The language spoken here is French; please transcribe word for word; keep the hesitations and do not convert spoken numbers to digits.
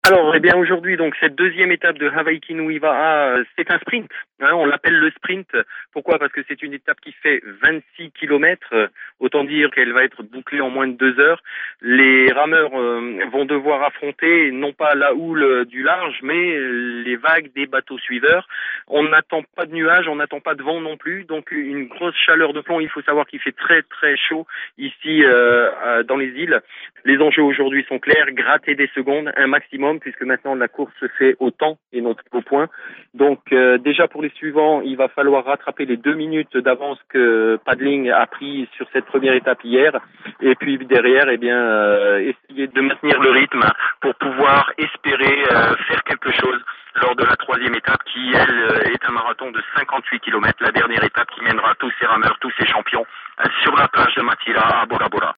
Alors, eh bien aujourd'hui, donc cette deuxième étape de Hawaii Nuiva, euh, c'est un sprint. Hein, on l'appelle le sprint. Pourquoi? Parce que c'est une étape qui fait vingt-six kilomètres. Euh, autant dire qu'elle va être bouclée en moins de deux heures. Les rameurs euh, vont devoir affronter non pas la houle du large, mais les vagues des bateaux suiveurs. On n'attend pas de nuages, on n'attend pas de vent non plus. Donc une grosse chaleur de plomb. Il faut savoir qu'il fait très très chaud ici euh, euh, dans les îles. Les enjeux aujourd'hui sont clairs, gratter des secondes, un maximum, puisque maintenant la course se fait au temps et non au point. Donc euh, déjà pour les suivants, il va falloir rattraper les deux minutes d'avance que Paddling a pris sur cette première étape hier. Et puis derrière, eh bien, euh, essayer de maintenir le rythme pour pouvoir espérer euh, faire quelque chose lors de la troisième étape qui, elle, est un marathon de cinquante-huit kilomètres. La dernière étape qui mènera tous ces rameurs, tous ces champions euh, sur la plage de Matira à Bora Bora.